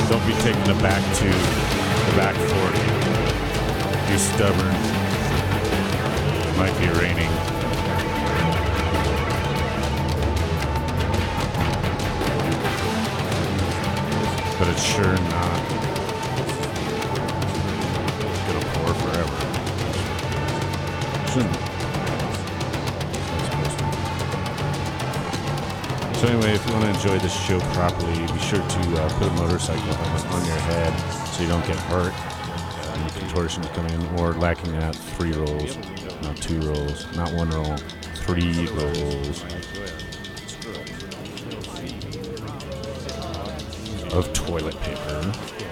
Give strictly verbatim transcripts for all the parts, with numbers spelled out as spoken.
Don't be taken aback to the back forty. Be stubborn. Might be raining. But it's sure not gonna pour forever. Shouldn't. So anyway, if you want to enjoy this show properly, be sure to uh, put a motorcycle helmet on your head so you don't get hurt when the contortions come in, or lacking that, three rolls, not two rolls, not one roll, three rolls of toilet paper.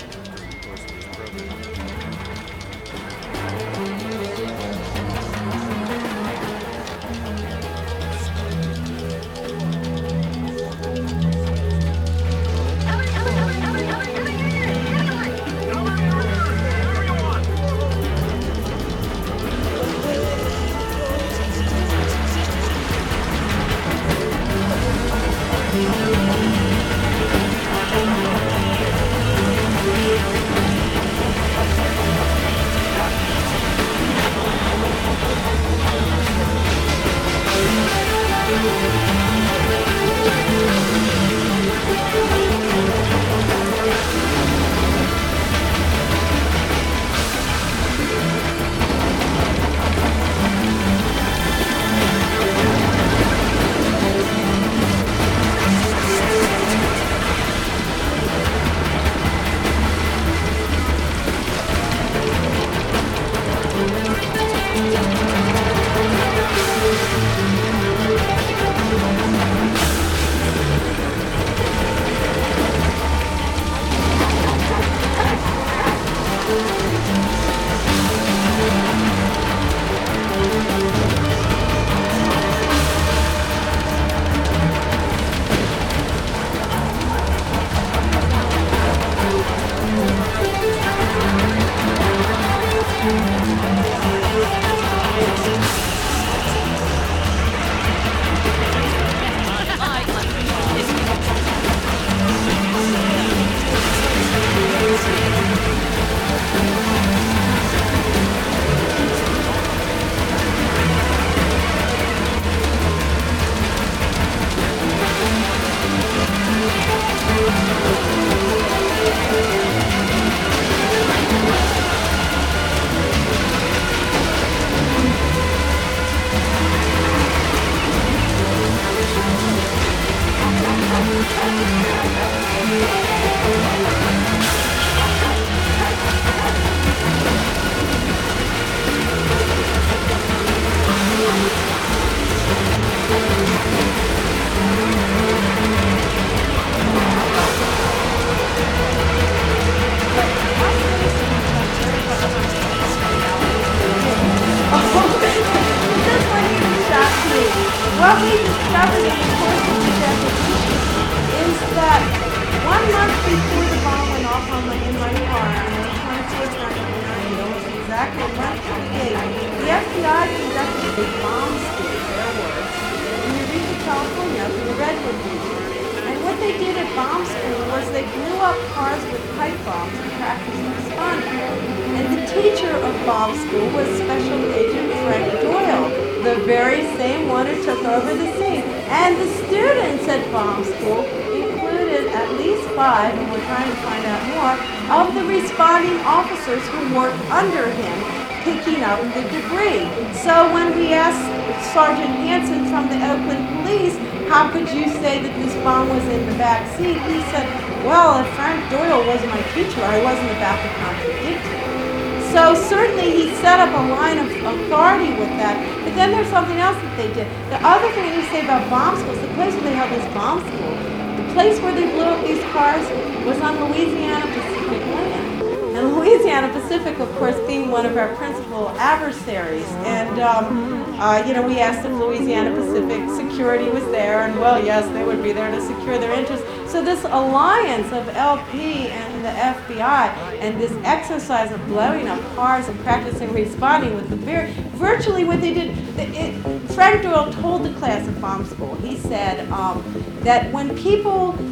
What we discovered in the course of this deposition is that one month before the bomb went off on my, in my car, on May twenty-fourth, nineteen ninety, almost exactly one twenty-eight, the F B I conducted a bomb scoop, their words, in Eureka, California, up in the Redwood region. And what they did at bomb school was they blew up cars with pipe bombs and practiced responding. And the teacher of bomb school was Special Agent Frank Doyle, the very same one who took over the scene. And the students at bomb school included at least five, and we're trying to find out more, of the responding officers who worked under him picking up the debris. So when we asked Sergeant Hansen from the Oakland Police, how could you say that this bomb was in the back seat? He said, well, if Frank Doyle was my teacher, I wasn't about to contradict him. So certainly he set up a line of authority with that. But then there's something else that they did. The other thing we say about bomb schools, the place where they held this bomb school, the place where they blew up these cars was on Louisiana Pacific land. And Louisiana Pacific, of course, being one of our principal adversaries. And, um, uh, you know, we asked if Louisiana Pacific security was there, and, well, yes, they would be there to secure their interests. So this alliance of L P and the F B I and this exercise of blowing up cars and practicing responding with the very, virtually what they did, it, Frank Doyle told the class at bomb school, he said um, that when people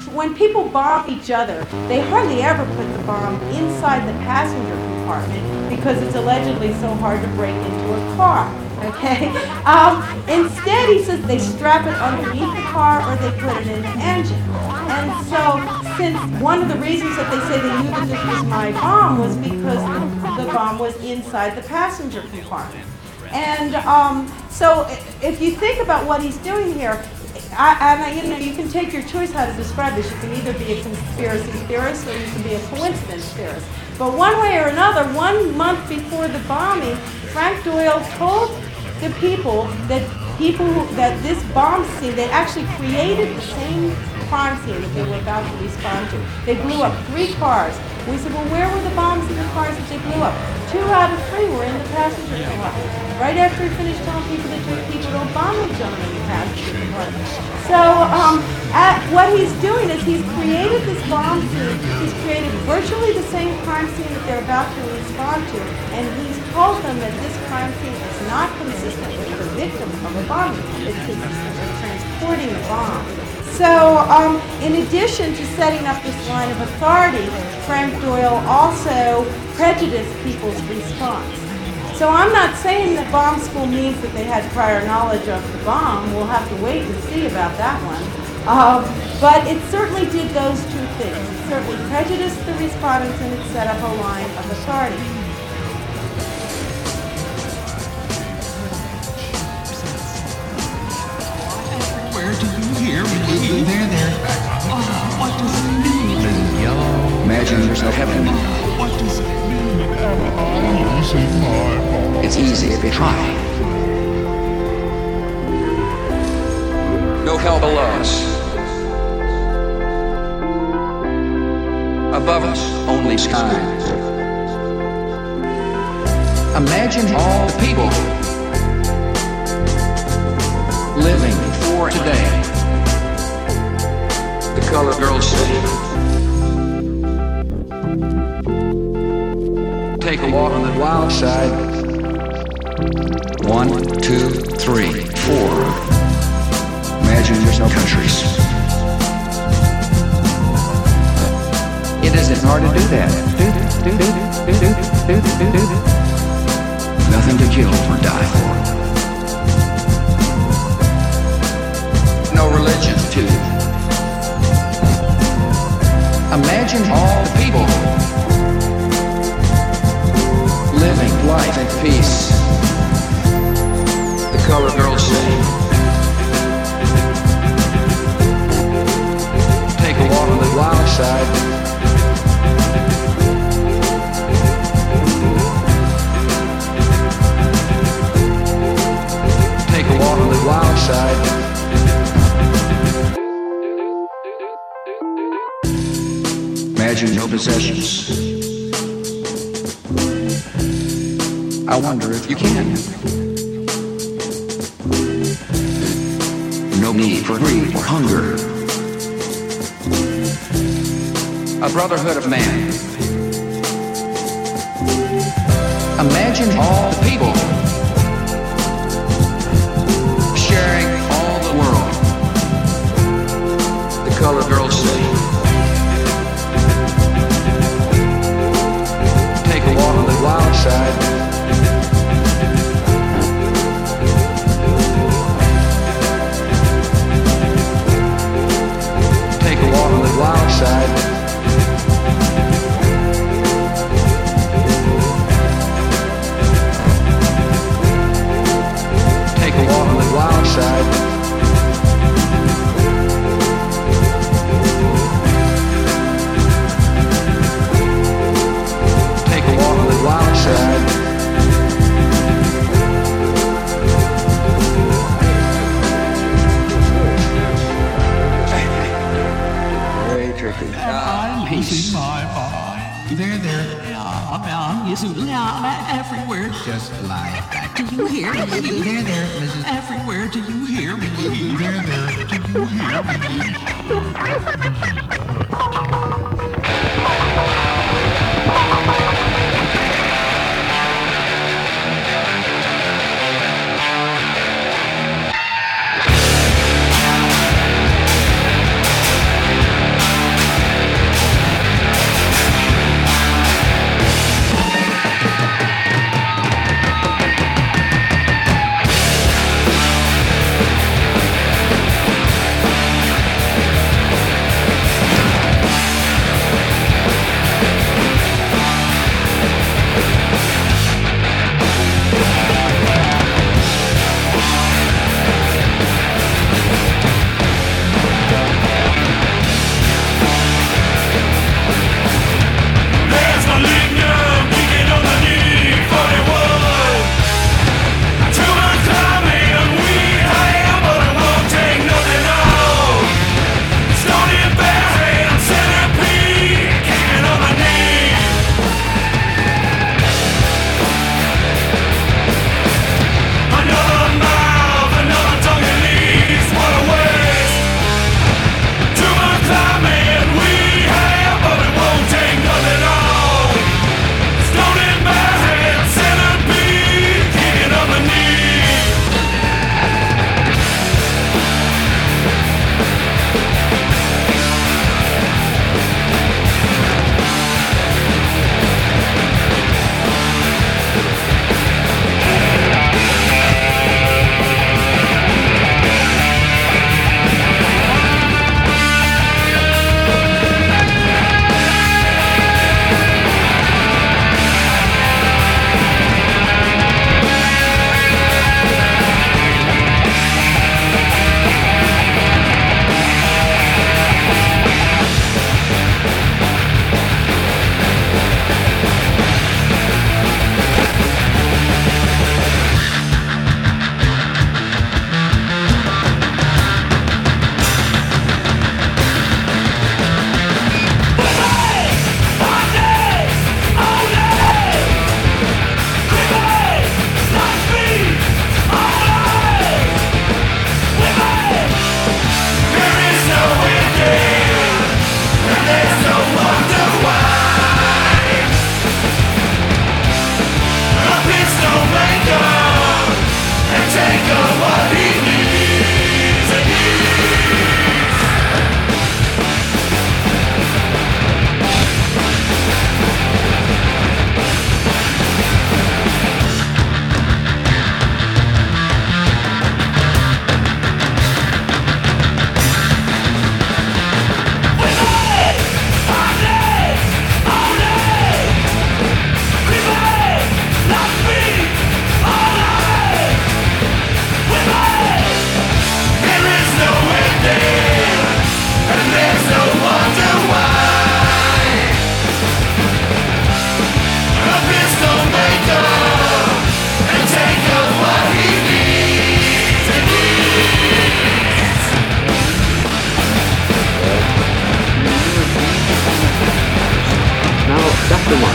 when people bomb each other, they hardly ever put the bomb inside the passenger compartment because it's allegedly so hard to break into a car. Okay? Um, instead, he says they strap it underneath the car or they put it in the engine. And so, since one of the reasons that they say they knew that this was my bomb was because the, the bomb was inside the passenger compartment. And um, so, if you think about what he's doing here, I, I, you know, you can take your choice how to describe this. You can either be a conspiracy theorist or you can be a coincidence theorist. But one way or another, one month before the bombing, Frank Doyle told the people that people who, that this bomb scene, they actually created the same crime scene that they were about to respond to. They blew up three cars. We said, well, where were the bombs in the cars that they blew up? Two out of three were in the passenger compartment. Right after he finished telling people that people don't bomb each other in the passenger compartment. So um, at, what he's doing is he's created this bomb scene. He's created virtually the same crime scene that they're about to respond to, and he's told them that this crime scene is not consistent with the victim of a bombing. It's consistent with transporting the bomb. So, um, in addition to setting up this line of authority, Frank Doyle also prejudiced people's response. So I'm not saying that bomb school means that they had prior knowledge of the bomb. We'll have to wait and see about that one. Um, but it certainly did those two things. It certainly prejudiced the respondents and it set up a line of authority. Where do you hear me? There, there. Oh, what does it mean? Little yellow. Imagine there's no heaven. What does it mean? It's easy if you try. No hell below us. Above us, only skies. Imagine all the people living for today. The colored girls say, take a walk on the wild side. One, two, three, four. Imagine there's no countries. It isn't hard to do that. Nothing to kill or die for. No religion, too. Imagine all the people living life in peace. The colored girls say, take a walk on the wild side. Take a walk on the wild side. Imagine no possessions. I wonder if you can. No need for greed or hunger. A brotherhood of man. Imagine all the people sharing all the world. The colored girls say, take a walk on the wild side. Take a walk on the wild side. Take a walk on the wild side. Take a walk on the wild side. Very tricky. I'm losing my mind. There, there. Yeah, I'm using everywhere. Just like that. Do you hear me? There, there, Missus Everywhere, do you hear me? There, there. Do you hear me? the one.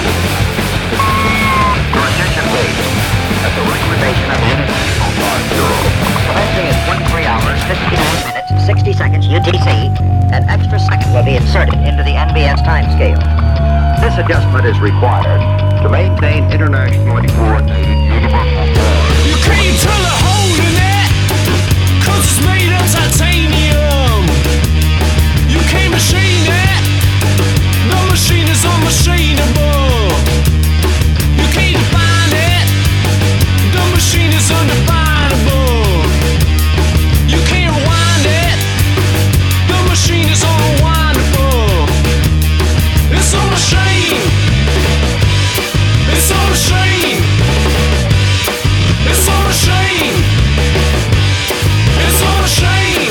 Your attention, please. At the recommendation of the International Guard Bureau. Commencing at twenty-three hours, fifty-nine minutes, sixty seconds U T C, an extra second will be inserted into the N B S time scale. This adjustment is required to maintain internationally coordinated universal law. You can't tell a hole in it, cause it's made of titanium. You can't machine it, the machine is unmachinable. You can't define it, the machine is undefinable. You can't rewind it, the machine is unrewindable. It's a machine, it's a machine, it's a machine, it's a machine.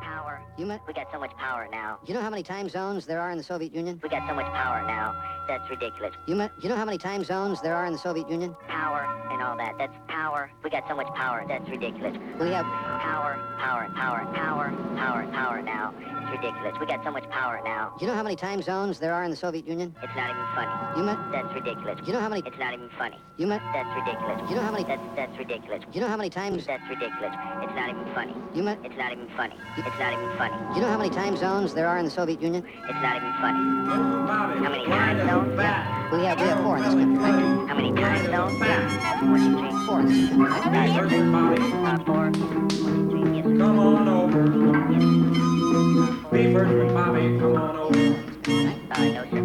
Power. You met? We got so much power now. You know how many time zones there are in the Soviet Union? We got so much power now. That's ridiculous. You met? You know how many time zones there are in the Soviet Union? Power and all that. That's power. We got so much power. That's ridiculous. We have Power, power, power, power, power, power now. It's ridiculous. We got so much power now. You know how many time zones there are in the Soviet Union? It's not even funny. You met? That's ridiculous. You know how many? It's not even funny. You met? That's ridiculous. You know how many? That's that's ridiculous. You know how many times? That's ridiculous. It's not even funny. You met? It's not even funny. It's not even funny. You know how many time zones there are in the Soviet Union? It's not even funny. How many time zones? Yeah. We have we have four in this country, right? How many time zones? Yeah. One, two, three. Four in this country, right? Uh, yes, sir. Uh, four. One, two, three. Yes, sir. Come on over. Yes, sir. Be first with Bobby. Come on over. Uh, no, sir.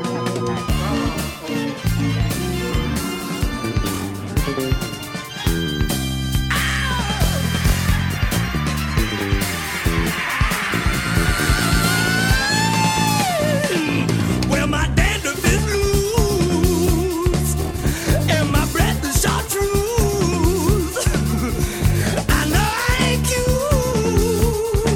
Well, my dandruff is loose, and my breath is chartreuse. I know I ain't cute,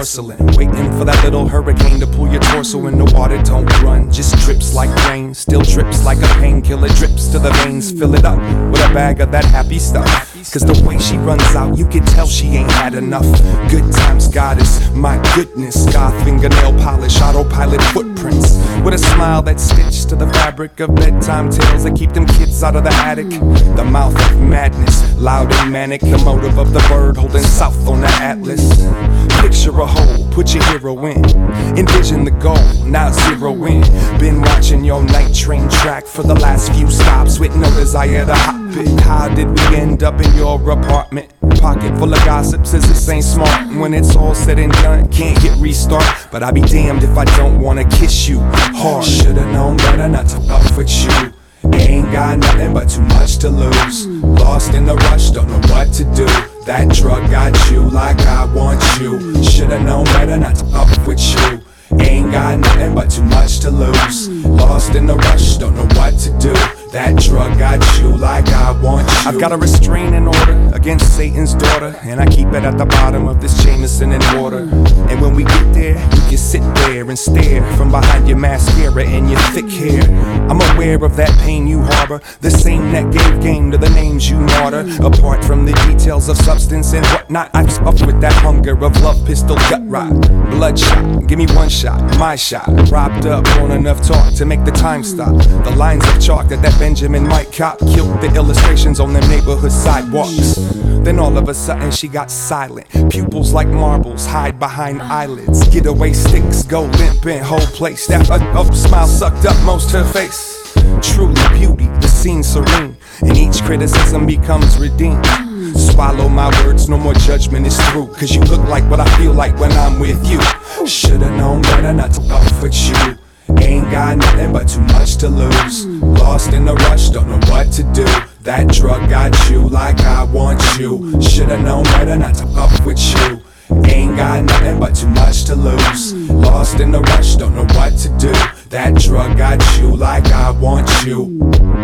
porcelain, waiting for that little hurricane to pull your torso in. The water don't run, just drips like rain. Still drips like a painkiller, drips to the veins. Fill it up with a bag of that happy stuff, cause the way she runs out, you can tell she ain't had enough. Good times goddess, my goodness. Goth fingernail polish, autopilot footprints, with a smile that's stitched to the fabric of bedtime tales that keep them kids out of the attic. The mouth of madness, loud and manic. The motive of the bird holding south on the atlas. Picture a hole, put your hero in. Envision the goal, now zero in. Been watching your night train track for the last few stops with no desire to hop it. How did we end up in your apartment? Pocket full of gossip says this ain't smart. When it's all said and done, can't hit restart. But I'll be damned if I don't wanna kiss you hard. Should've known better not to fuck with you. Ain't got nothing but too much to lose. Lost in the rush, don't know what to do. That drug got you like I want you. Should've known better not to fuck with you. Ain't got nothing but too much to lose. Lost in the rush, don't know what to do. That drug got you like I want you. I've got a restraining order against Satan's daughter, and I keep it at the bottom of this Jameson and water. And when we get there, you can sit there and stare from behind your mascara and your thick hair. I'm aware of that pain you harbor, the same that gave game to the names you martyr. Apart from the details of substance and whatnot, I've up with that hunger of love, pistol, gut rot, bloodshot. Give me one shot, my shot. Wrapped up on enough talk to make the time stop. The lines of chalk that that Benjamin Mike cop killed the illustrations on them neighborhood sidewalks. Then all of a sudden she got silent. Pupils like marbles hide behind eyelids. Getaway sticks go limp in whole place. That up smile sucked up most her face. Truly beauty, the scene serene, and each criticism becomes redeemed. Swallow my words, no more judgment is through. Cause you look like what I feel like when I'm with you. Should've known better not to fuck with you. Ain't got nothing but too much to lose. Lost in the rush, don't know what to do. That drug got you like I want you. Should've known better not to fuck with you. Ain't got nothing but too much to lose. Lost in the rush, don't know what to do. That drug got you like I want you.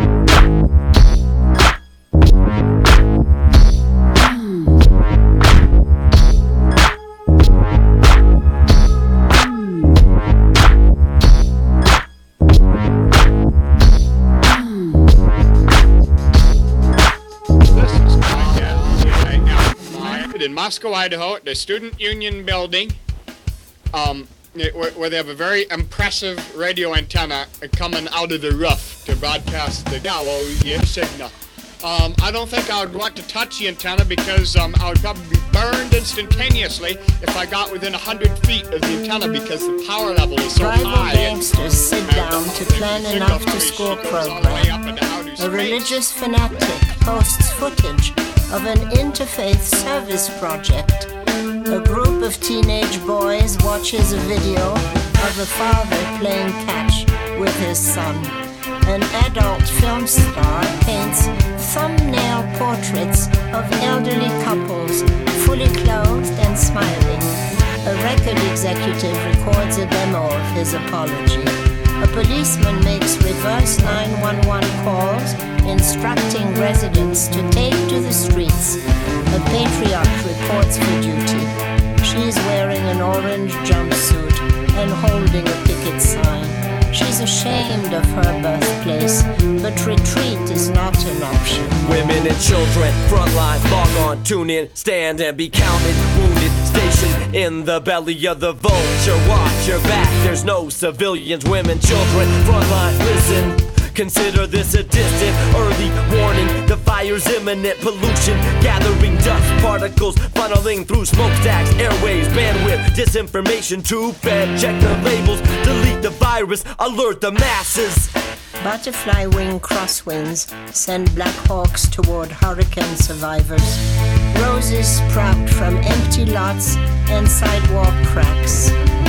In Moscow, Idaho, at the Student Union Building, um, where, where they have a very impressive radio antenna coming out of the roof to broadcast the Gallo signal. Um, I don't think I would want to touch the antenna because um, I would probably be burned instantaneously if I got within one hundred feet of the antenna because the power level is so Rival high. gangsters sit down to plan an after-school program. A religious fanatic posts footage of an interfaith service project. A group of teenage boys watches a video of a father playing catch with his son. An adult film star paints thumbnail portraits of elderly couples, fully clothed and smiling. A record executive records a demo of his apology. A policeman makes reverse nine one one calls, instructing residents to take to the streets. A patriarch reports for duty. She's wearing an orange jumpsuit and holding a picket sign. She's ashamed of her birthplace, but retreat is not an option. Women and children, frontline, log on, tune in, stand and be counted. Wounded, stationed in the belly of the vulture. Watch your back, there's no civilians. Women, children, frontline, listen. Consider this a distant, early warning. The fire's imminent, pollution gathering dust particles, funneling through smokestacks, airways, bandwidth, disinformation too bad. Check the labels, delete the virus, alert the masses. Butterfly wing crosswinds send Black Hawks toward hurricane survivors. Roses sprout from empty lots and sidewalk cracks.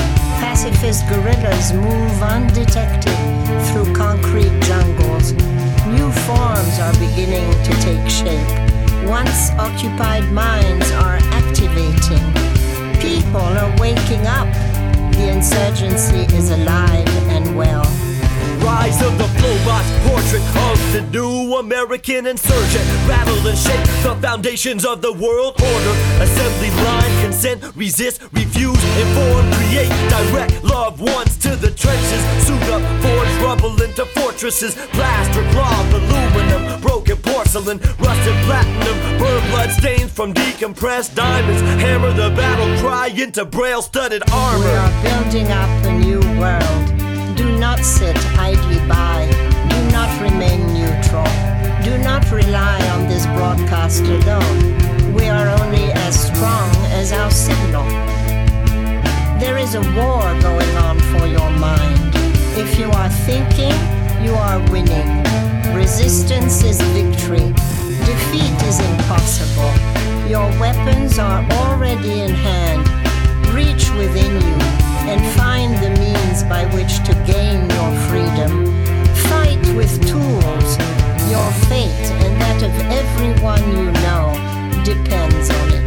Pacifist guerrillas move undetected through concrete jungles. New forms are beginning to take shape. Once occupied minds are activating. People are waking up. The insurgency is alive and well. rise of the Flowbox, portrait of the new American insurgent. Rattle and shake the foundations of the world order. Assembly line, consent, resist, refuse, inform, create, direct loved ones to the trenches. Suit up, forge rubble into fortresses. Plaster, cloth, aluminum, broken porcelain, rusted platinum, burn blood stains from decompressed diamonds. Hammer the battle cry into braille-studded armor. We are building up a new world. Do not sit idly by. Do not remain neutral. Do not rely on this broadcast alone. We are only as strong as our signal. There is a war going on for your mind. If you are thinking, you are winning. Resistance is victory. Defeat is impossible. Your weapons are already in hand. Reach within you and find the means by which to gain your freedom. Fight with tools. Your fate and that of everyone you know depends on it.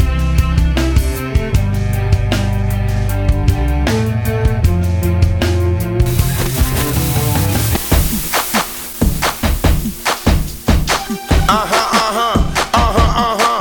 Uh-huh, uh-huh, uh-huh, uh-huh.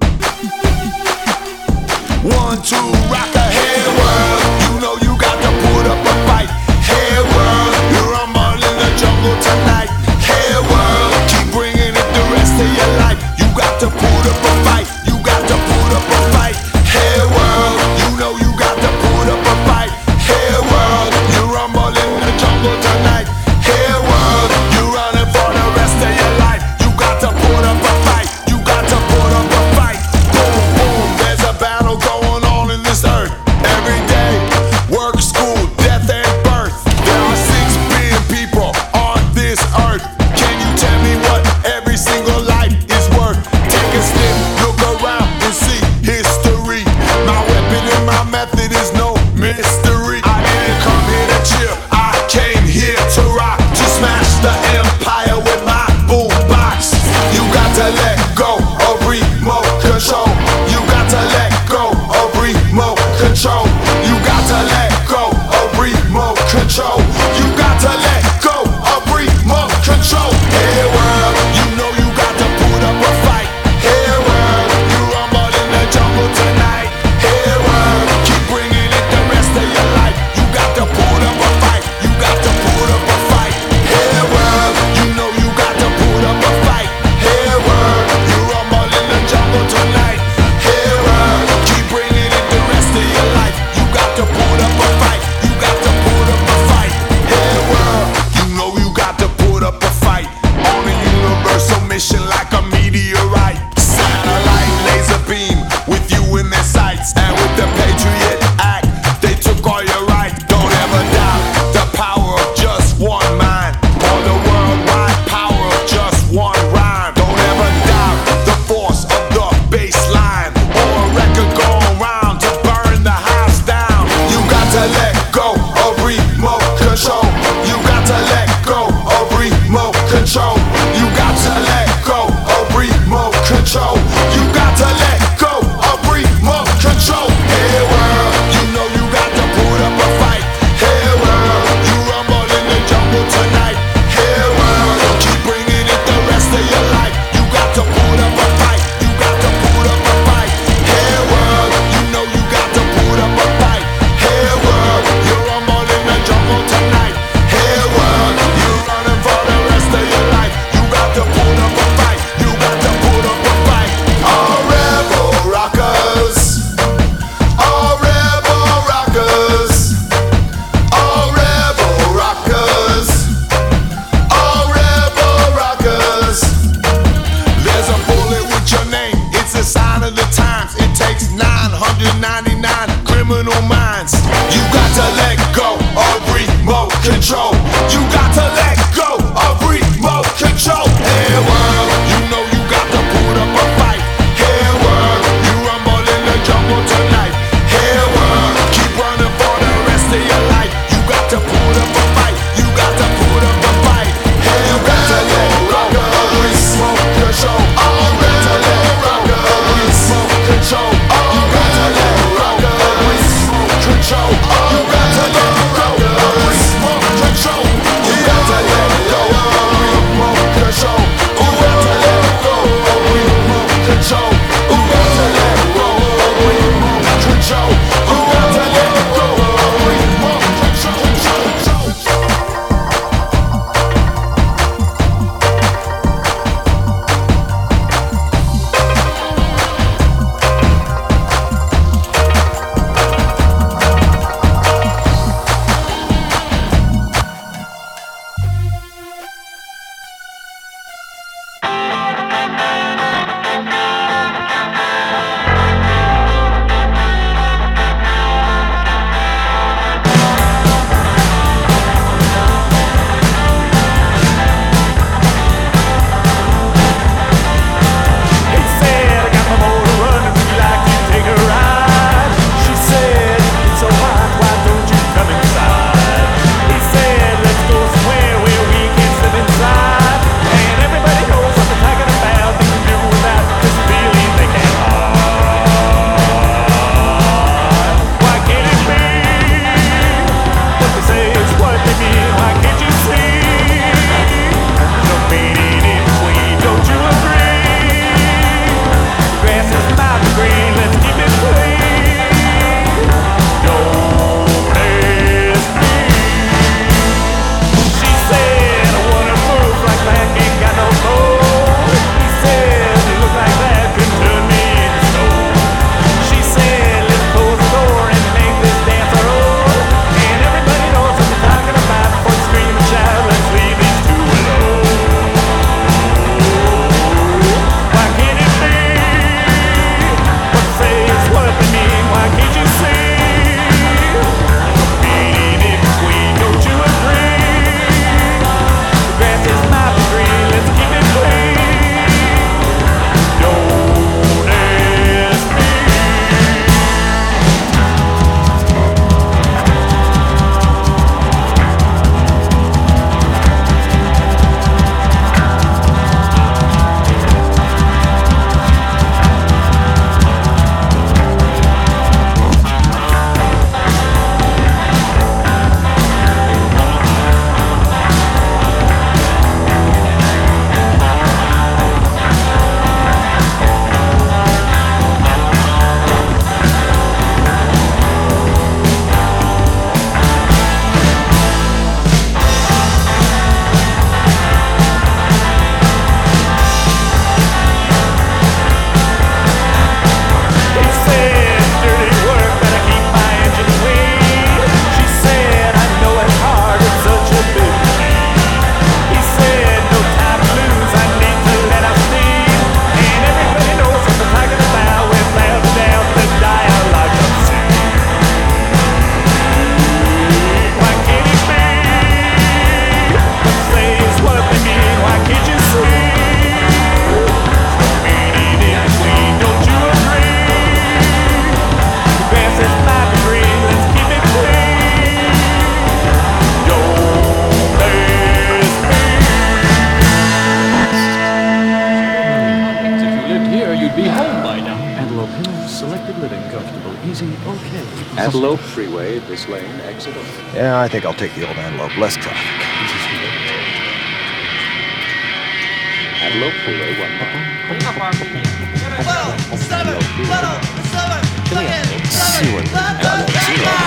One, two, rock a head world. You know you got to put up a fight. Head world, you're rumble in the jungle tonight. Head world, keep bringing it the rest of your life. You got to put up a fight. You got to put up a fight. Head world, you know you got to put up a fight. Head world, you're rumble in the jungle tonight. Head world, you're running for the rest of your life. You got to put up a fight. You got to put up a fight. Boom, boom, there's a battle going on in this earth. Every day, work, school, death, and birth. There are six billion people on this earth. Can you tell me what every single life is worth? Take a step, look around and see history. My weapon and my method is no mystery. I didn't come here to chill, I came here to rock, to smash the empire with my boombox. You got to let go of remote control. You got to let go of remote control. You got to let go of remote control. You got to let go of remote control. Hey world, you know you got to put up a fight. Hey world, you rumble in the jungle tonight. Hey world, keep bringing it the rest of your life. You got to put up a fight. You got to put up a fight. Hey world, you know you got to put up a fight. Hey world, you rumble in the jungle tonight. Hey world, keep bringing it the rest of your life. You got to put up a fight. You got to put up a fight. Hey world, you know you got to put up a fight. On a universal mission like a meteorite. Satellite laser beam with you in their sights. And with the Patriot Act, they took all your rights. Don't ever doubt the power of just one mind. Or the worldwide power of just one rhyme. Don't ever doubt the force of the bass line. Or a record going round to burn the house down. You got to let go of remote control. You got to let go of remote control. You got to let go of remote control. You got to let go of remote control. Hey world, you know you got to put up a fight. Hey world, you rumble in the jungle tonight. Hey world, keep bringing it the rest of your life. You got to put up a fight. You got to put up a fight. Hey world, you know you got to put up a fight. Hey world, you rumble in the jungle tonight. Hey world, you're running for the rest of your life. You got to put up a fight. You got to put up a fight. All rebel rockers. All rebel rockers. All rebel rockers. All rebel rockers. There's a bullet with your name. It's a sign of the times. It takes nine hundred ninety-nine criminal minds. You got to let go of remote control. You got to let go of remote control. Hey world, you know you got to put up a fight. Hey world, you rumble in the jungle tonight. Hey world, keep running for the rest of your life. You got to put up a fight. You got to put up a fight. Hey, you got to let go of remote control. All got to let go of remote control. You got to let go of remote by now. Antelope Hill, selected living, comfortable, easy, okay. Antelope Freeway, this lane, exit over. Yeah, I think I'll take the old Antelope. Less traffic. Antelope Freeway, one mile. Seven, little, seven, Seaward. Antelope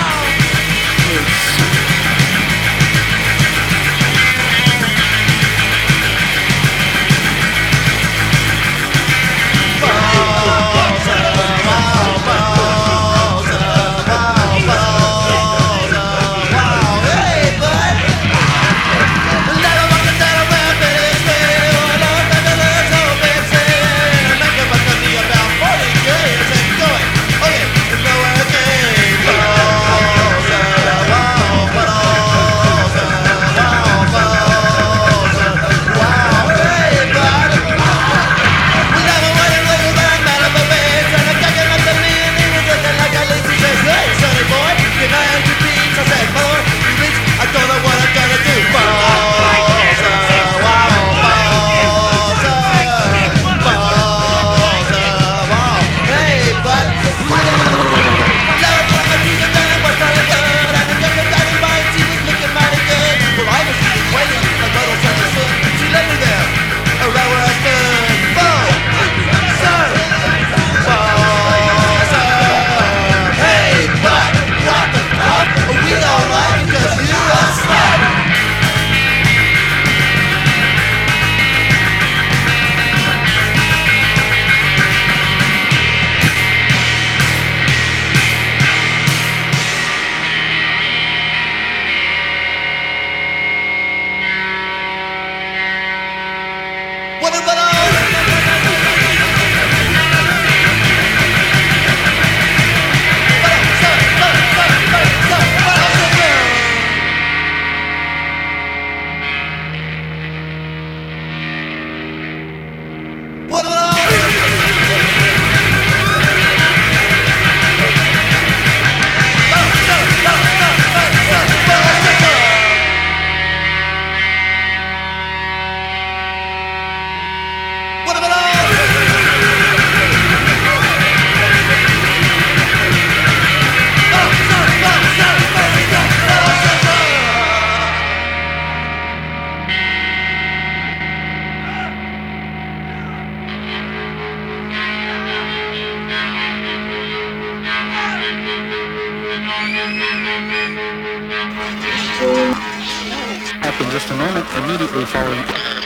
After just a moment, immediately following.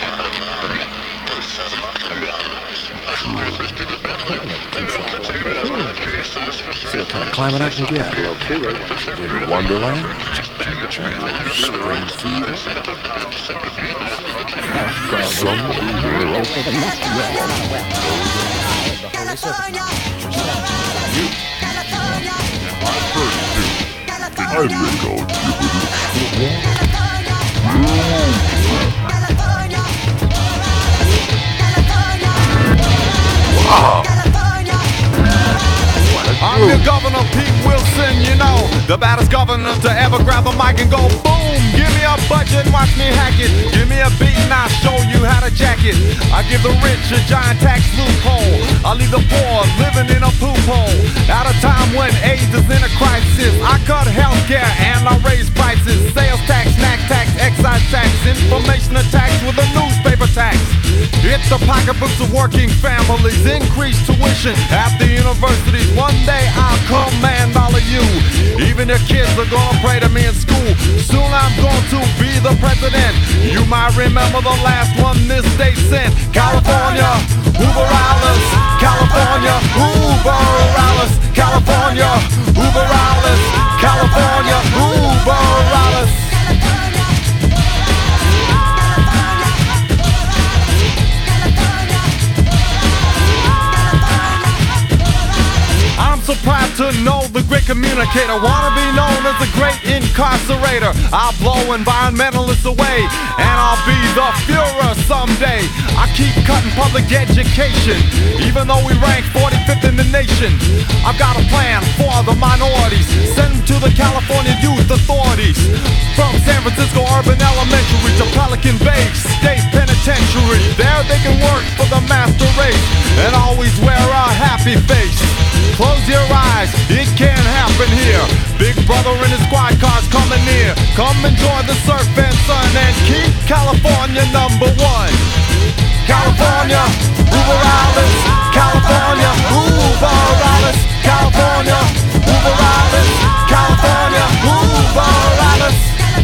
See what kind of climate I can get. In Wonderland? Springfield? I think I'll give it Wow. I'm the governor, Pete Wilson, you know, the baddest governor to ever grab the mic and go boom. Give me a budget and watch me hack it. Give me a beat and I'll show you how to jack it. I give the rich a giant tax loophole. I leave the poor living in a poop hole. At a time when AIDS is in a crisis, I cut healthcare and I raise prices. Sales tax, snack tax, excise tax, information tax with a newspaper tax. It's the pocketbooks of working families. Increase tuition at the universities. One day I'll command all of you. Even your kids are gonna pray to me in school. Soon I'm going to be the president. You might remember the last one this state sent. California, Uber Alice. California, Uber Alice. California, Uber Alice. California, Uber Alice. I'm so proud to know the great communicator. Wanna be known as the great incarcerator. I'll blow environmentalists away, and I'll be the Führer someday. I keep cutting public education, even though we rank forty-fifth in the nation. I've got a plan for the minorities. Send them to the California Youth Authorities. From San Francisco Urban Elementary to Pelican Bay State Penitentiary. There they can work for the master race and always wear a hat happy face. Close your eyes, it can't happen here. Big brother and his squad cars coming near. Come enjoy the surf and sun and keep California number one. California, Uber Islands. California, Uber Islands. California, Uber Islands. California, Uber Islands.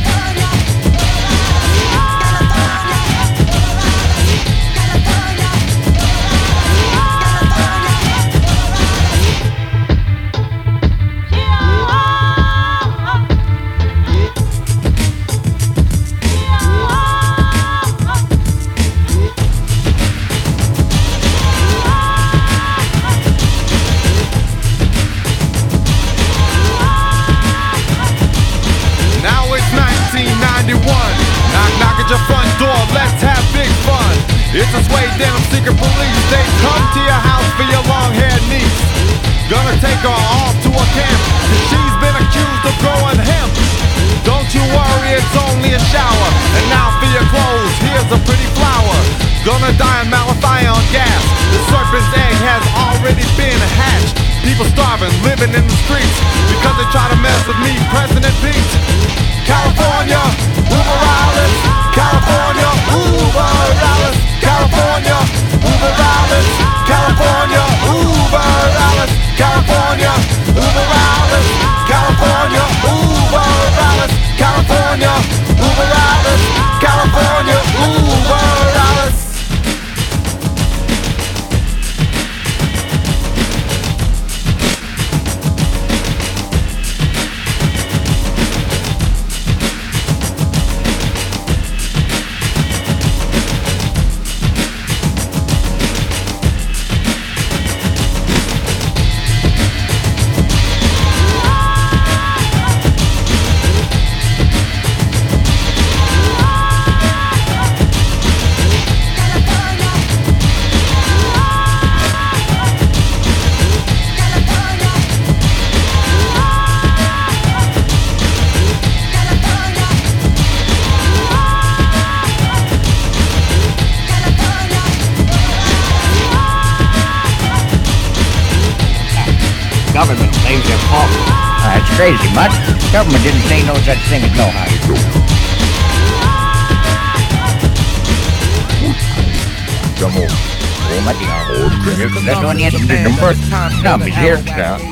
Knock, knock at your front door, let's have big fun. It's a Sway Denim secret police. They come to your house for your long-haired niece. Gonna take her off to a camp, cause she's been accused of growing hemp. Don't you worry, it's only a shower. And now for your clothes, here's a pretty flower. Gonna die in malathion gas. The serpent's egg has already been hatched. People starving, living in the streets, because they try to mess with me, President Pete. California, Uber Islands. California, Uber Islands. California, Uber Islands. California, Uber Islands. California, Uber Islands. California, Uber Islands. California, Uber Islands. California, Uber Islands. Government claims they're fault. Uh, that's crazy, Mutt. Government didn't say no such thing as no hire. Como, oh, Mati, oh, that's one answer to the number. No, Miss here,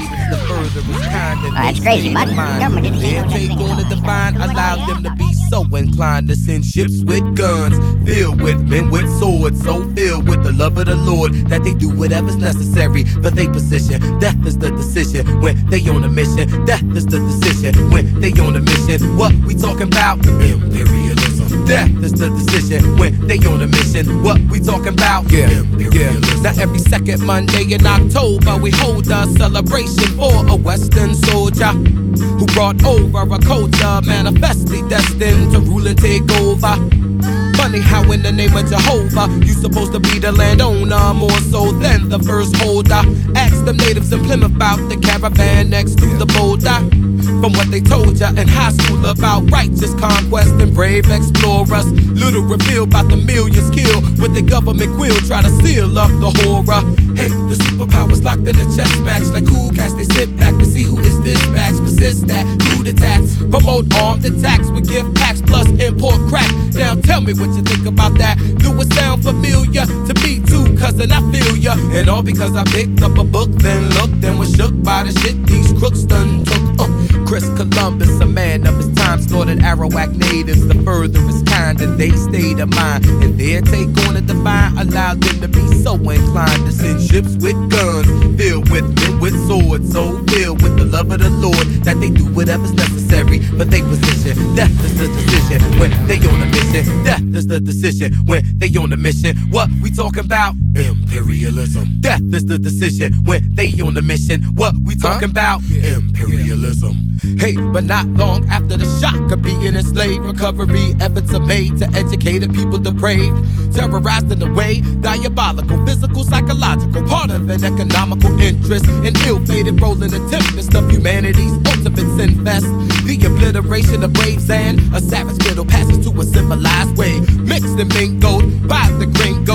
That's crazy, Mutt. Government didn't say no such thing as no hire. Allowed them to be so inclined to send ships with guns, filled with men with swords, so filled with the love of the Lord that they do whatever's necessary for their position. Death is the decision when they on a mission. Death is the decision when they on a mission. What we talking about? Imperialism. Death is the decision when they on a mission. What we talking about? Yeah, yeah. Now every second Monday in October we hold a celebration for a Western soldier who brought over a culture manifestly destined to rule and take over. Funny how in the name of Jehovah you supposed to be the landowner more so than the first holder. Ask the natives in Plymouth about the caravan next to the boulder. From what they told ya in high school about righteous conquest and brave explorers, little revealed about the millions killed with the government quill try to seal up the horror. Hey, the superpowers locked in a chess match like cool cats. They sit back to see who is dispatched. Persist that, do the tax, promote armed attacks with gift packs plus import crack. Now tell me what you think about that. Do it sound familiar to me too, cousin? I feel ya. And all because I picked up a book, then looked and was shook by the shit these crooks done took. Uh, Chris Columbus, a man of his time, slaughtered Arawak natives, the furthest kind, and they stayed of mind. And their take on the divine allowed them to be so inclined to send ships with guns, filled with men with swords, so filled with the love of the Lord that they do whatever's necessary for their position. Death is the decision when they on a mission. Death is the decision when they on a mission. What we talking about? Imperialism. Death is the decision when they on a mission. What we talking huh? about? Imperialism. Hey, but not long after the shock of being enslaved, recovery efforts are made to educate a people depraved, terrorized in a way diabolical, physical, psychological, part of an economical interest, an ill-fated role in the tempest of humanity's ultimate sin fest. The obliteration of braves and a savage middle passes to a civilized way, mixed and mingled by the gringos.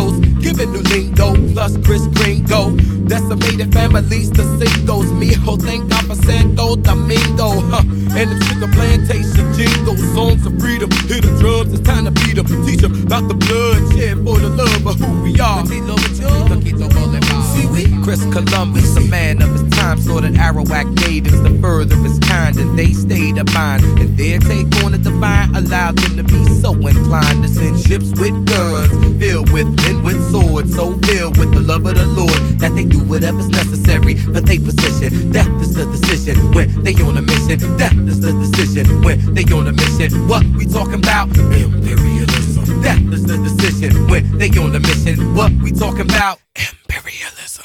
Giving new lingo, plus Chris Gringo. Decimated families, the singles. Mijo, thank God for Santo Domingo. Huh. And the sugar plantation jingle. Songs of freedom. Hear the drums, it's time to beat them. Teach them about the bloodshed for the love of who we are. See, we Chris Columbus, a man of his time, saw that Arawak natives, the further of his kind, and they stayed of mind. And their take on the divine allowed them to be so inclined to send ships with guns, filled with men with swords, so filled with the love of the Lord that they do whatever's necessary for their position. Death is the decision when they on a mission. Death is the decision when they on a mission. What we talking about? Imperialism. Death is the decision when they on a mission. What we talking about? Imperialism.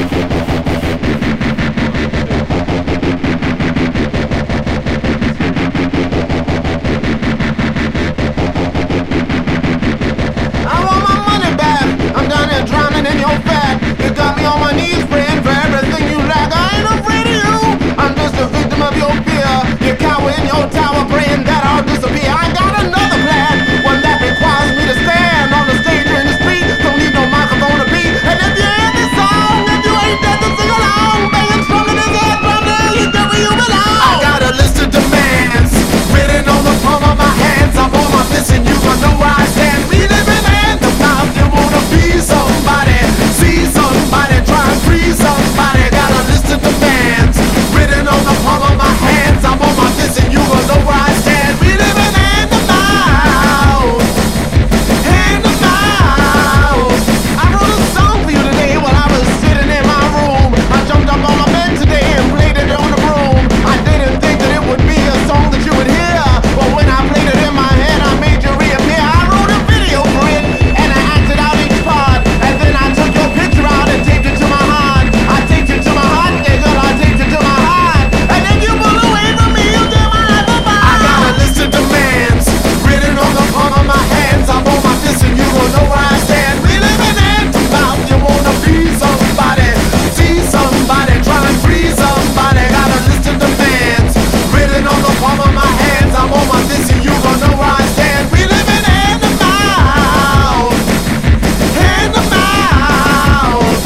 I'm down here drowning in your fat. You got me on my knees praying for everything you lack. I ain't afraid of you. I'm just a victim of your fear. You cower in your tower praying that I'll disappear. I got another plan, one that requires me to stand on the stage or in the street. Don't need no microphone to beat. And if you hear this song, if you ain't dead to sing along, banging strong in his head, brother, you know where you belong. I got a list of demands written on the palm of my hands. I'm on my fist and you gon' know where I stand. We live in hand of mouth. You wanna be somebody, see somebody, try and free somebody. Got a list of demands written on the palm of my hands. I'm on my fist and you gon' know where I stand. We live in hand of mouth, hand of mouth. I wrote a song for you today while I was sitting in my room. I jumped up on my bed today and played it on the broom. I didn't think that it would be a song that you would hear, but when I played it in my head, I made you reappear. I wrote a video for it and I acted out each part, and then I took your picture out and taped it to my heart. I taped it to my heart, yeah, girl, I taped it to my heart. And if you pull away from me, you'll get my life apart. I got a list of demands written on the palm of my hands. I'm on my fist and you gon' know where I stand. We live in hand to mouth. You wanna be somebody, see somebody, try and free somebody. Got a list of demands written on the palm of my hands. I'm on my fist and you gon' know where I stand. We live in hand to mouth, hand to mouth.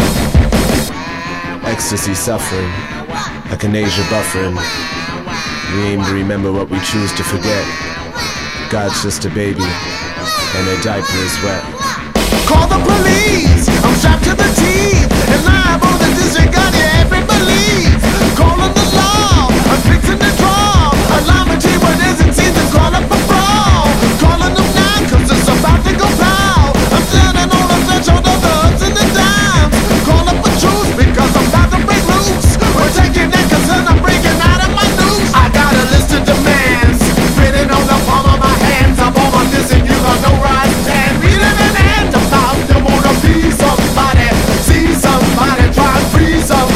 Ecstasy suffering, echinacea buffering. We aim to remember what we choose to forget. God's just a baby, and her diaper is wet. Call the police, I'm strapped to the teeth, and liable to disregard every belief. Calling the law, I'm fixing the draw. Alarm and what isn't seen to call up a brawl. Calling them now, cause it's about to go pow. I'm standing on the threshold of the ups and the downs. Call up a truce, because I'm about to break loose. We're taking that cause I'm breaking out of my noose. I got a list of demands written on the palm of my hands. I'm on my fist and you gon' know where I stand. We live in hand to mouth. You wanna be somebody, see somebody, try and free somebody.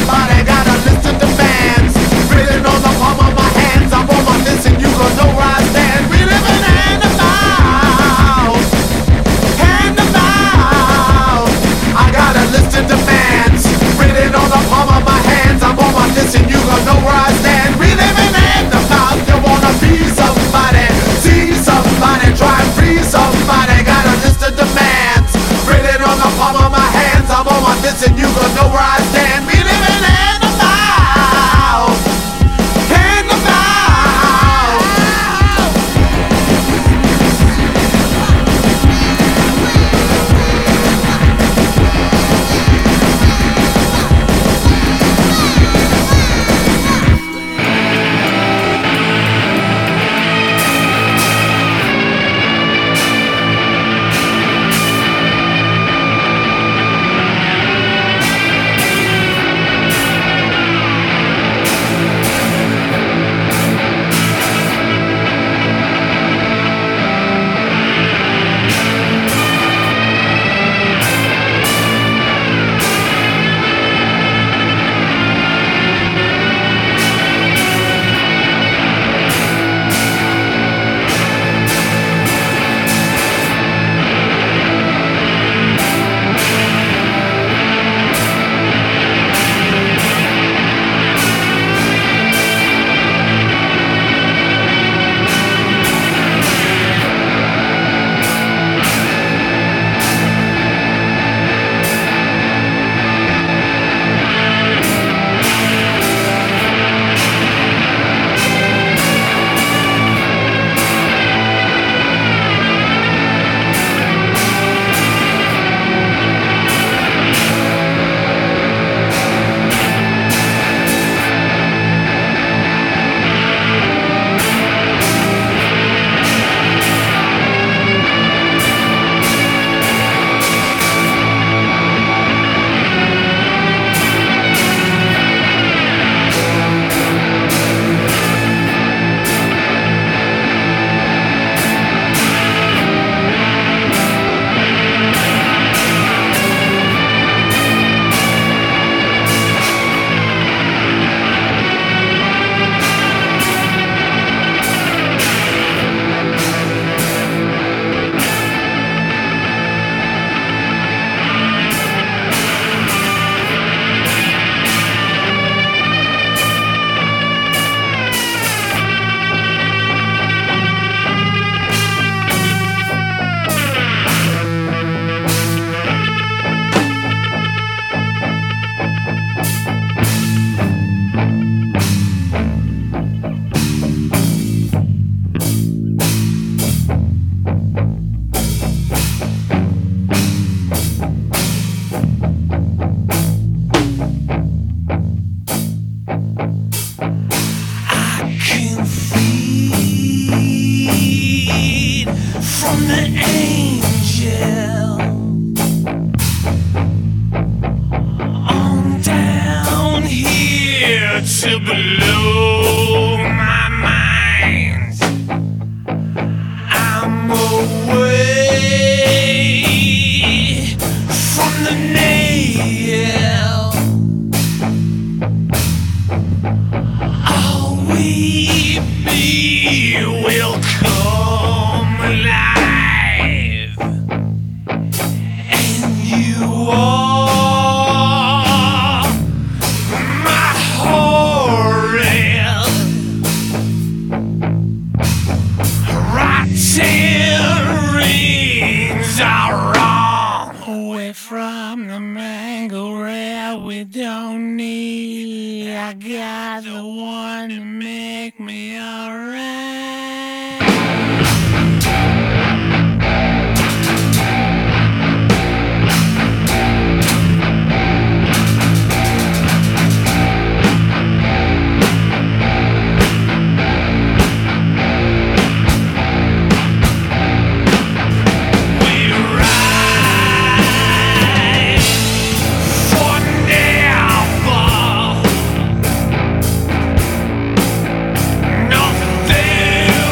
to blow my mind. I'm away from the nail. All we be will come alive, and you are my horror. Rotten rings are wrong. Away from the mango red we don't need. I got the one to make me alright. Nothing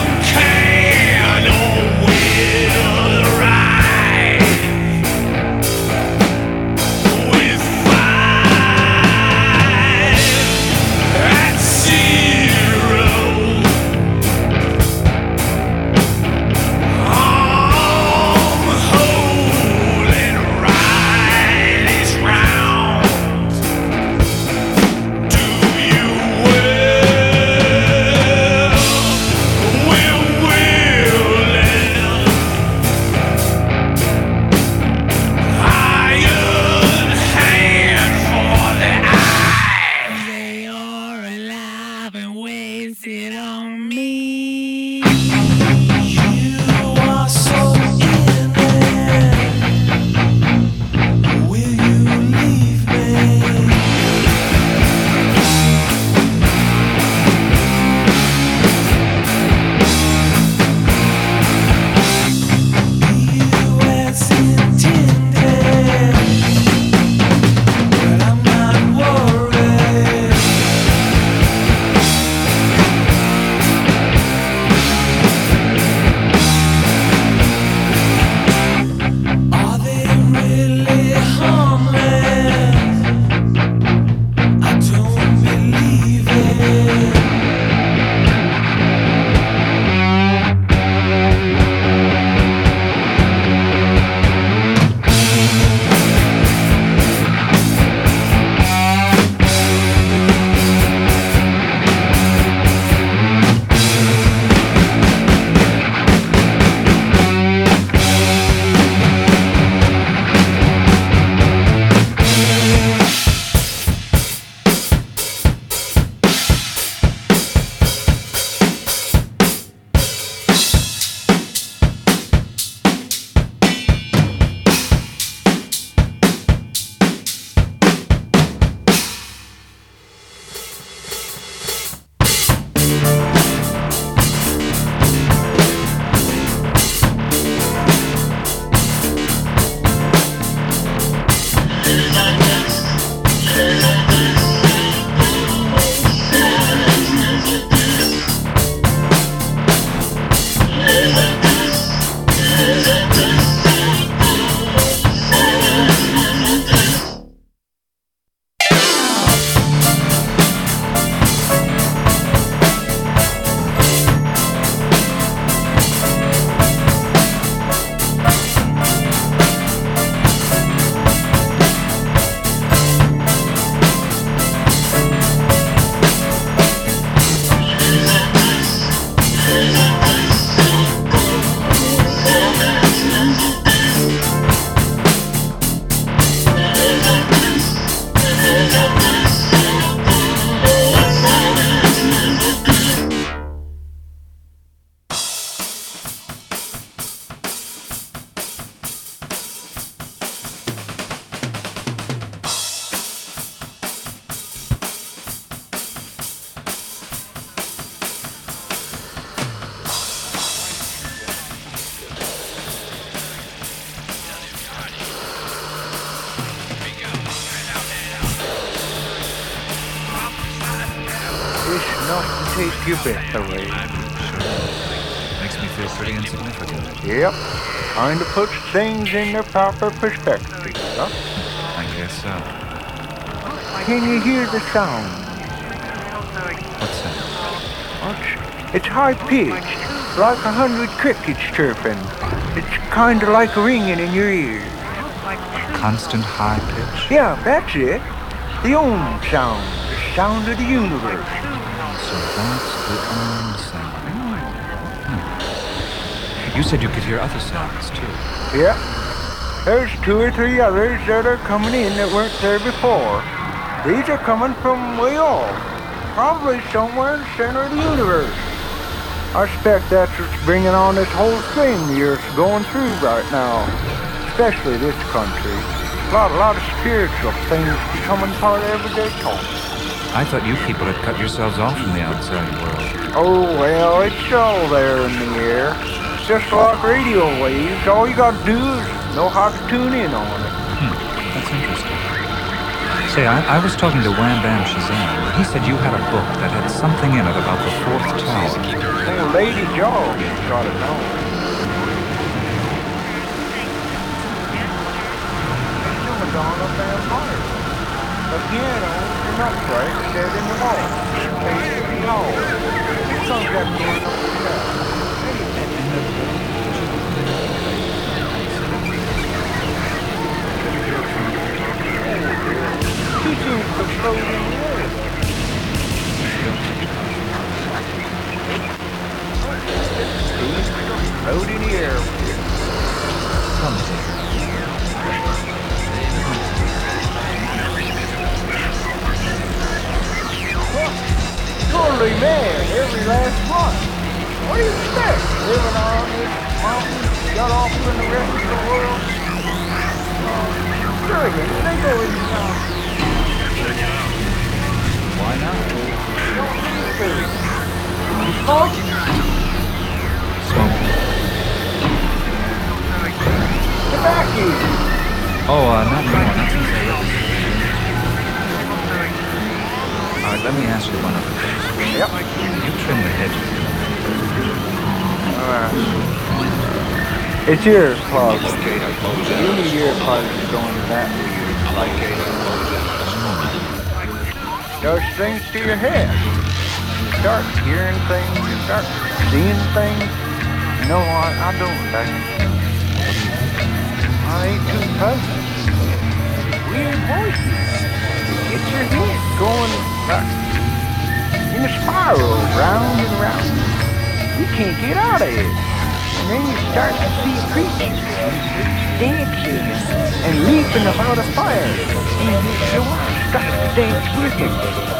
enough to take your breath away. Makes me feel pretty insignificant. Yep. Kind of puts things in their proper perspective, huh? I guess so. Can you hear the sound? What's that? It's, it's high-pitched, like a hundred crickets chirping. It's kind of like ringing in your ears. Constant high pitch? Yeah, that's it. The Om sound. The sound of the universe. So that's the Om sound. Hmm. You said you could hear other sounds, too. Yeah. There's two or three others that are coming in that weren't there before. These are coming from way off. Probably somewhere in the center of the universe. I expect that's what's bringing on this whole thing the Earth's going through right now. Especially this country. A lot, a lot of spiritual things becoming part of everyday talk. I thought you people had cut yourselves off from the outside world. Oh, well, it's all there in the air. It's just like radio waves. All you gotta do is know how to tune in on it. Hmm, that's interesting. Say, I, I was talking to Wham Bam Shazam. He said you had a book that had something in it about the fourth tower. Oh, Lady Jaw got it known. Madonna Vampire. The piano and upright set in the wall. Facing the hall. It comes up going up the stairs. She seems to float in the air. Float in the air. Come Totally mad, every last one. What do you expect? Living on this mountain, shut off from the rest of the world? Sure, they go in the mountain. Why not? Don't need food. You smoke? Smoking. Tobacco. Oh, uh, not me. Not since I read this. All right, let me ask you one other thing. Yep. You trim the hedges. Uh, it's yours, Claude. You need your plugs going that weird. Like does things to your head. You start hearing things, you start seeing things. You know what? I don't like it. I ain't too puzzled. Weird voices. It gets your head going like in a spiral, round and round. You can't get out of it. And then you start to see creatures dancing and leaping about a fire. And you want to start to dance with them.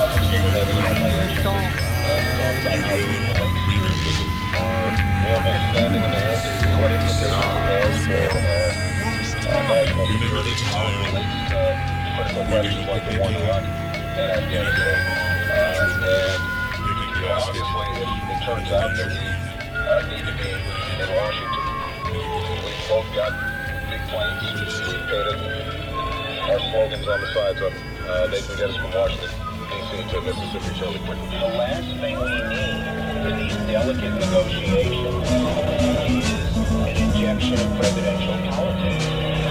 It turns out that we uh, need to be in Washington. We've both got big planes. We've painted our slogans on the sides of them. Uh, they can get us from Washington, D C to Mississippi fairly quickly. The last thing we need in these delicate negotiations is an injection of presidential politics.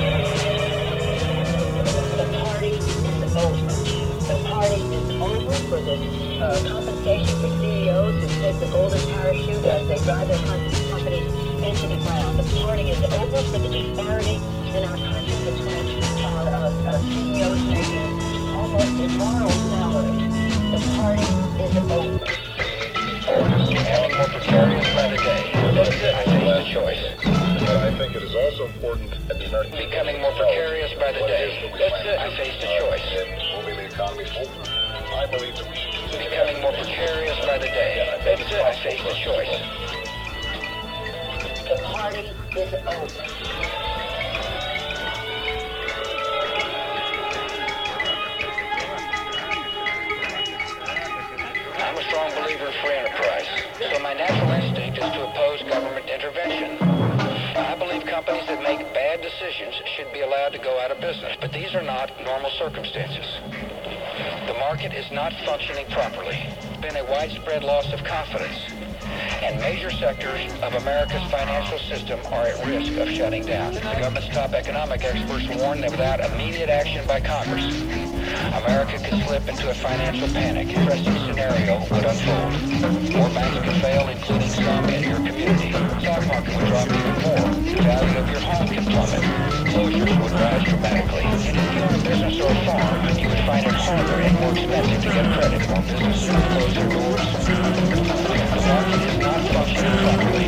The party is over. The party is over for this uh, compensation for C E Os who take the golden parachute as they drive their companies into the ground. The party is over for the disparity in our country between uh, uh, uh, C E Os making almost immoral salaries. The party is over. Becoming more precarious by the day. That's it. I face the choice. But I think it is also important that the American becoming more precarious by the day. That's it. I face the choice. Moving the economy forward. I believe that we should becoming more precarious by the day. That's it. I face the choice. The party is over. I'm a strong believer in free enterprise, so my natural instinct is to oppose government intervention. I believe companies that make bad decisions should be allowed to go out of business, but these are not normal circumstances. The market is not functioning properly. There's been a widespread loss of confidence, and major sectors of America's financial system are at risk of shutting down. The government's top economic experts warn that without immediate action by Congress, America could slip into a financial panic. A pressing scenario would unfold. More banks could fail, including some in your community. The stock market would drop even more. The value of your home could plummet. Closures would rise dramatically. And if you own a business or a farm, you would find it harder and more expensive to get credit. More businesses would close their doors. The market is not functioning properly.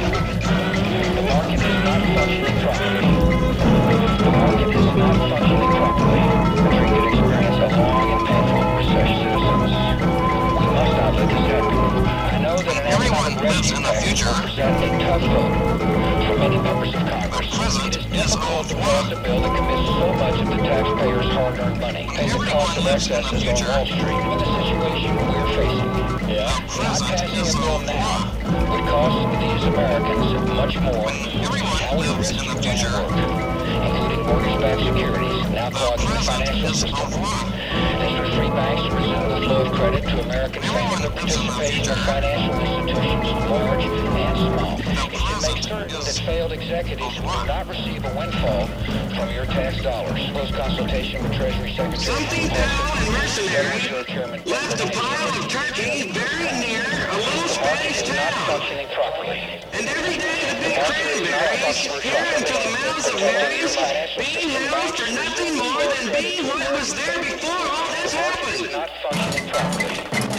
The market is not functioning properly. The market is not functioning properly. We could experience a long and painful recession, citizens. We must not let this happen. I know that an economic rescue package represents a tough vote for many members of Congress. It is difficult to pass a bill that commits so much of the taxpayers' hard-earned money, pay the cost of excesses on Wall Street in the situation we're facing. Yeah. Not passing a bill now would cost these Americans much more than how we risk the future work, including mortgage-backed securities now clogging the financial system. This would free banks to resume the flow of credit to American families with participation of financial institutions, large and small. It should make certain that failed executives will not receive a windfall from your tax dollars. Close consultation with Treasury Secretary. Some people and mercenaries left a pile of turkey very near a little Spanish town. Functioning properly. And every day the big cranberries here until the mouths of Marys being housed are nothing more than being what was there before all this happened. Not functioning properly.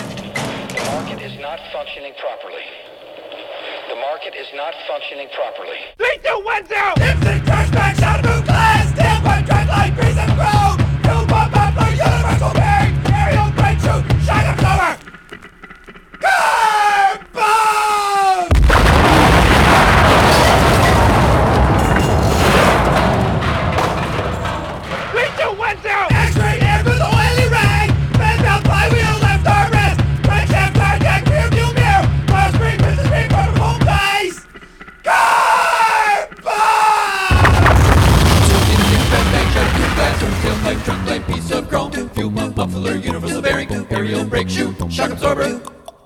The market is not functioning properly. The market is not functioning properly. Three, two, one, zero! Instant cashback, shot of blue glass, tailpipe, track light, grease and chrome! Two pump up for universal bearing, aerial brake shoot, shine up lower! Carbon! Three, two, one, zero! X-ray air with oily rag, fan belt, flywheel, left armrest, right shaft, tire jack, rear view mirror, power spring, business spring, front home dice! Tailpipe, trunk light, piece of chrome, fuel pump, muffler, universal bearing, aerial brake shoe, shock absorber.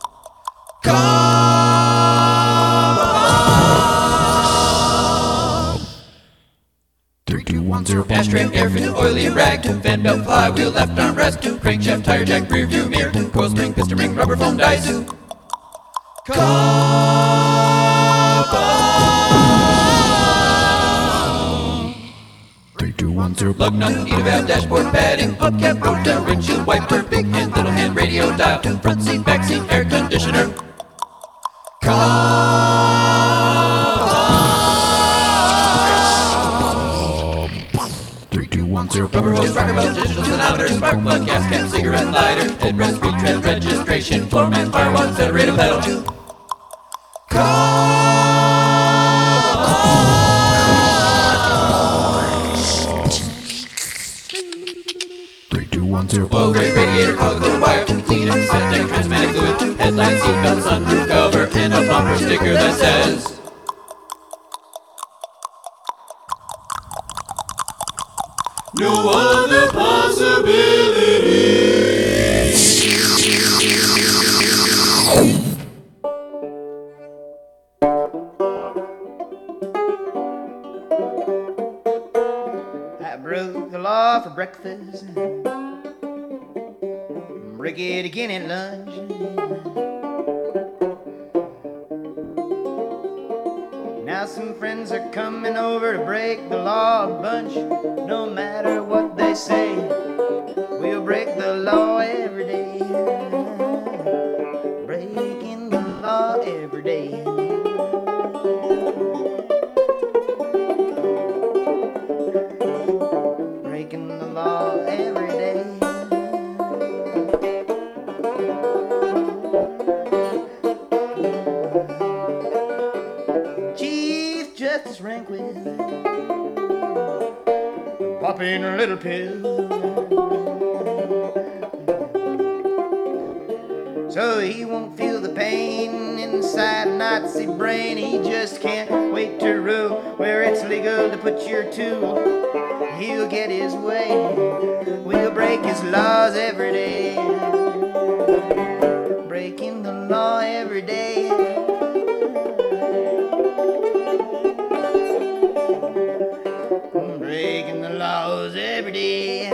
Come! Three, two, one, zero. Ashtray, air filter, oily rag, fan belt, flywheel, left armrest, crankshaft, tire jack, rear view mirror, coil spring, piston ring, rubber foam dice. Come! Three, two, one, zero. Lug nut, heater valve, dashboard padding, hubcap, rotor, windshield wiper, big hand, little hand, radio dial, front seat, back seat, air conditioner. Come! Three, two, one, zero. Rubber hose, rocker belt, digital sonometer, spark plug, gas cap, cigarette lighter, headrest, retread, registration, floor mat, firewall, accelerator pedal. Oil grade radiator, color wire, cleaner, septic, transmatic fluid, headlight, seatbelt, sunroof cover, and a bumper sticker that says no other possibilities. I broke the law for breakfast, break it again at lunch. Now some friends are coming over to break the law a bunch. No matter what they say, we'll break the law every day. Breaking the law every day. Breaking the law every day. Chief Justice Rehnquist popping a little pill so he won't feel the pain inside a Nazi brain. He just can't wait to rule where it's legal to put your tool. He'll get his way. We'll break break his laws every day. Breaking the law every day. Breaking the laws every day.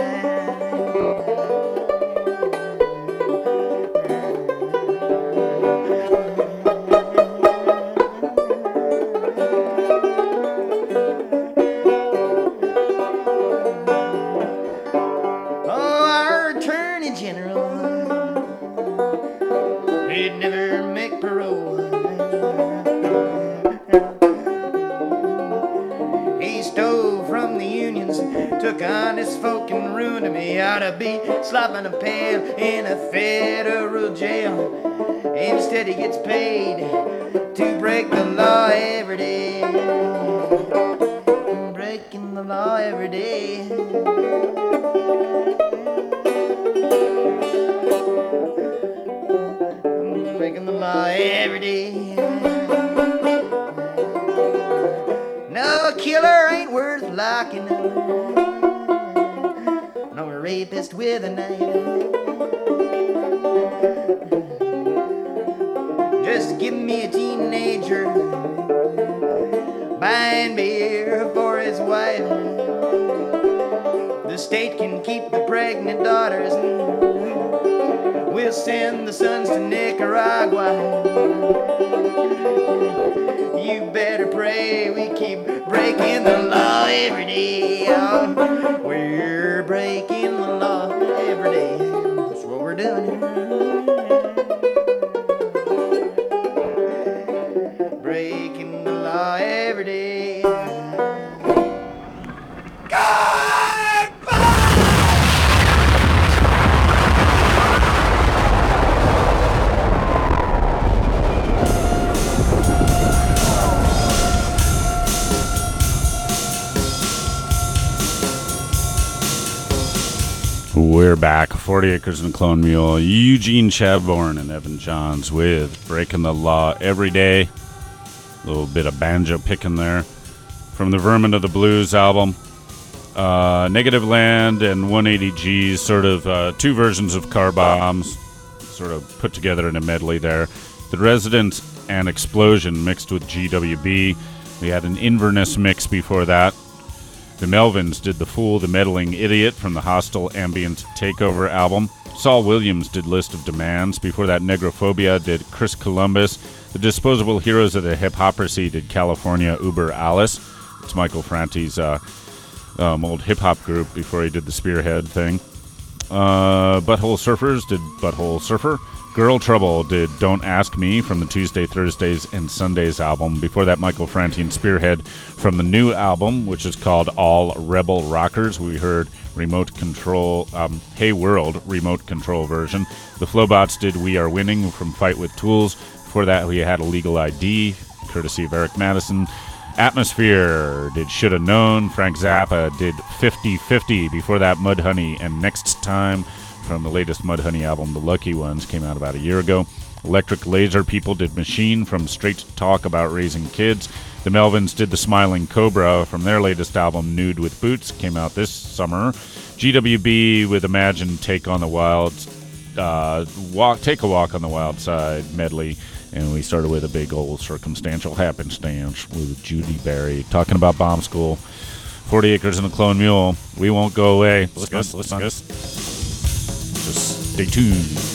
Took honest folk and ruined me. Ought to be slopping a pail in a federal jail. Instead he gets paid to break the law every day. Breaking the law every day. Breaking the law every day. No killer ain't worth locking up. No rapist with a knife. Just give me a teenager buying beer for his wife. The state can keep the pregnant daughters. We'll send the sons to Nicaragua. You better pray we keep breaking the law every day. Oh, we're breaking the law every day. That's what we're doing. Breaking the law every day. We're back. forty Acres and a Clone Mule. Eugene Chadbourne and Evan Johns with Breaking the Law Every Day. A little bit of banjo picking there. From the Vermin of the Blues album. Uh, Negative Land and one eighty G's, sort of uh, two versions of Car Bombs, sort of put together in a medley there. The Residents and Explosion mixed with G W B. We had an Inverness mix before that. The Melvins did The Fool, the Meddling Idiot from the Hostile Ambient Takeover album. Saul Williams did List of Demands. Before that, Negrophobia did Chris Columbus. The Disposable Heroes of the Hip-Hoperacy did California Uber Alice. It's Michael Franti's uh, um, old hip-hop group before he did the Spearhead thing. Uh, Butthole Surfers did Butthole Surfer. Girl Trouble did Don't Ask Me from the Tuesday, Thursdays, and Sundays album. Before that, Michael Franti and Spearhead from the new album, which is called All Rebel Rockers. We heard Remote Control, um, Hey World Remote Control version. The Flowbots did We Are Winning from Fight With Tools. Before that, we had Illegal I D, courtesy of Eric Madison. Atmosphere did Shoulda Known. Frank Zappa did fifty fifty. Before that, Mudhoney and Next Time from the latest Mudhoney album, The Lucky Ones, came out about a year ago. Electric Laser People did Machine from Straight Talk About Raising Kids. The Melvins did The Smiling Cobra from their latest album, Nude with Boots, came out this summer. G W B with Imagine Take on the Wild, uh, walk, Take a Walk on the Wild Side medley. And we started with a big old Circumstantial Happenstance with Judy Berry talking about Bomb School. forty Acres and a Clone Mule. We won't go away. Let's go. Let's go. Just stay tuned.